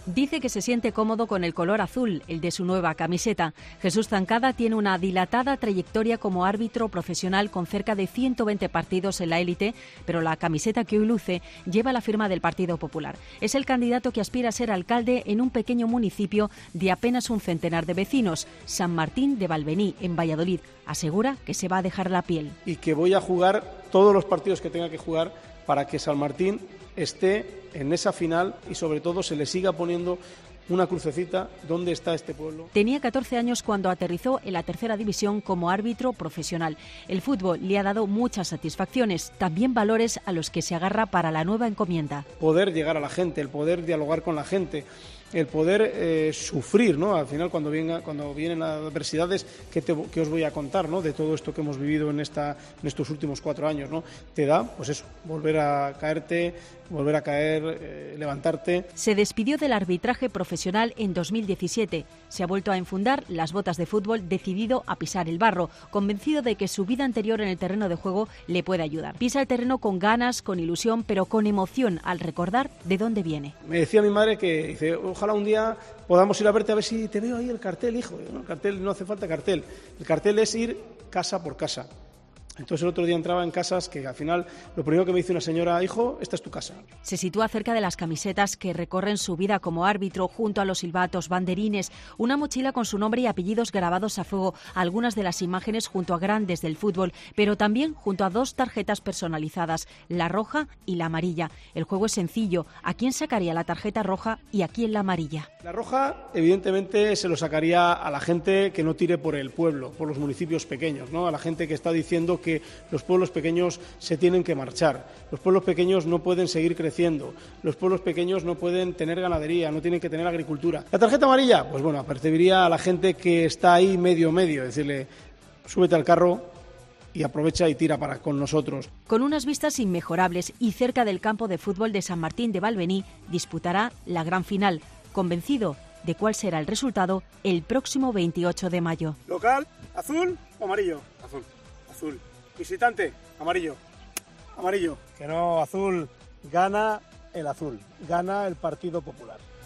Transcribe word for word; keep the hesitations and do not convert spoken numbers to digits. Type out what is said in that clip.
Dice que se siente cómodo con el color azul, el de su nueva camiseta. Jesús Zancada tiene una dilatada trayectoria como árbitro profesional con cerca de ciento veinte partidos en la élite, pero la camiseta que hoy luce lleva la firma del Partido Popular. Es el candidato que aspira a ser alcalde en un pequeño municipio de apenas un centenar de vecinos, San Martín de Valvení, en Valladolid. Asegura que se va a dejar la piel. Y que voy a jugar todos los partidos que tenga que jugar para que San Martín esté en esa final y sobre todo se le siga poniendo una crucecita donde está este pueblo. Tenía catorce años cuando aterrizó en la tercera división como árbitro profesional. El fútbol le ha dado muchas satisfacciones, también valores a los que se agarra para la nueva encomienda. Poder llegar a la gente, el poder dialogar con la gente, el poder eh, sufrir, ¿no? Al final cuando venga, cuando vienen las adversidades, ¿qué, te, qué os voy a contar, ¿no? De todo esto que hemos vivido en esta, en estos últimos cuatro años, ¿no? Te da, pues eso, volver a caerte, volver a caer, eh, levantarte. Se despidió del arbitraje profesional en dos mil diecisiete. Se ha vuelto a enfundar las botas de fútbol, decidido a pisar el barro, convencido de que su vida anterior en el terreno de juego le puede ayudar. Pisa el terreno con ganas, con ilusión, pero con emoción al recordar de dónde viene. Me decía mi madre que dice, ojalá un día podamos ir a verte a ver si te veo ahí el cartel, hijo. El cartel, no hace falta cartel. El cartel es ir casa por casa. Entonces el otro día entraba en casas que al final lo primero que me dice una señora, hijo, esta es tu casa. Se sitúa cerca de las camisetas que recorren su vida como árbitro, junto a los silbatos, banderines, una mochila con su nombre y apellidos grabados a fuego, algunas de las imágenes junto a grandes del fútbol, pero también junto a dos tarjetas personalizadas, la roja y la amarilla. El juego es sencillo, ¿a quién sacaría la tarjeta roja y a quién la amarilla? La roja, evidentemente, se lo sacaría a la gente que no tire por el pueblo, por los municipios pequeños, ¿no? A la gente que está diciendo que que los pueblos pequeños se tienen que marchar, los pueblos pequeños no pueden seguir creciendo, los pueblos pequeños no pueden tener ganadería, no tienen que tener agricultura. ¿La tarjeta amarilla? Pues bueno, apercibiría a la gente que está ahí medio medio, decirle, súbete al carro y aprovecha y tira para con nosotros. Con unas vistas inmejorables y cerca del campo de fútbol de San Martín de Valvení, disputará la gran final, convencido de cuál será el resultado el próximo veintiocho de mayo. ¿Local? ¿Azul o amarillo? Azul. Azul. Visitante, amarillo, amarillo. Que no, azul, gana el azul, gana el Partido Popular.